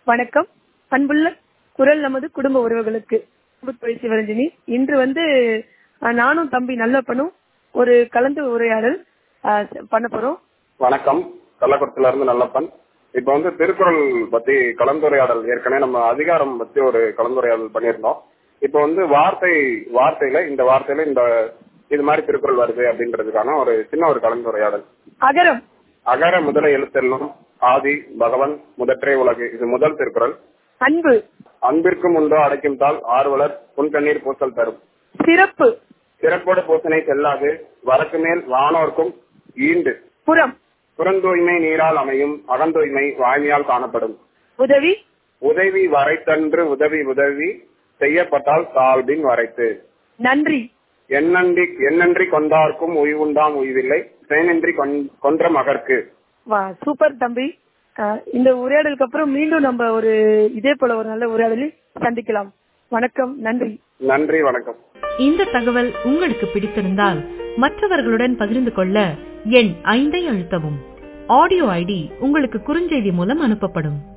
வணக்கம். அன்புள்ள குரல் நமது குடும்ப உறவுகளுக்கு சிவரஞ்சனி. இன்று நானும் தம்பி நல்லப்பனும் ஒரு கலந்து உரையாடல் பண்ண போறோம். வணக்கம், கள்ளக்குறிச்சியில இருந்து நல்லப்பன். இப்ப திருக்குறள் பத்தி கலந்துரையாடல், ஏற்கனவே நம்ம அதிகாரம் பத்தி ஒரு கலந்துரையாடல் பண்ணியிருந்தோம். இப்ப வார்த்தையில இந்த இது மாதிரி திருக்குறள் வருது அப்படின்றதுக்கான ஒரு சின்ன ஒரு கலந்துரையாடல். அகரம். அகர முதல எழுத்தெல்லாம் ஆதி பகவன் முதற்றே உலகு. இது முதல் திருக்குறள். அன்பு. அன்பிற்கும் உண்டோ அடைக்கும் தாள் ஆர்வலர் புன்கண்ணீர் பூசல் தரும். சிறப்பு. சிறப்போடு பூசனை செல்லாது வரக்கு மேல் வானோர்க்கும் ஈண்டு. புறம். புறந்தூய்மை நீரால் அமையும், அகந்தூய்மை வாய்மையால் காணப்படும். உதவி. உதவி வரைத்தன்று உதவி செய்யப்பட்டால் சால்பின் வரைத்து. நன்றி. எண்ணன்றி கொண்டார்க்கும் உய்வுண்டாம் உய்வில்லை, செயனின்றி கொன்ற மகற்கு. சூப்பர் தம்பி. இந்த உரையாடலுக்கு அப்புறம் மீண்டும் நம்ம இதே போல ஒரு நல்ல உரையாடலில் சந்திக்கலாம். வணக்கம். நன்றி. நன்றி, வணக்கம். இந்த தகவல் உங்களுக்கு பிடித்திருந்தால் மற்றவர்களுடன் பகிர்ந்து கொள்ள எண் 5 அழுத்தவும். ஆடியோ ஐடி உங்களுக்கு குறுஞ்செய்தி மூலம் அனுப்பப்படும்.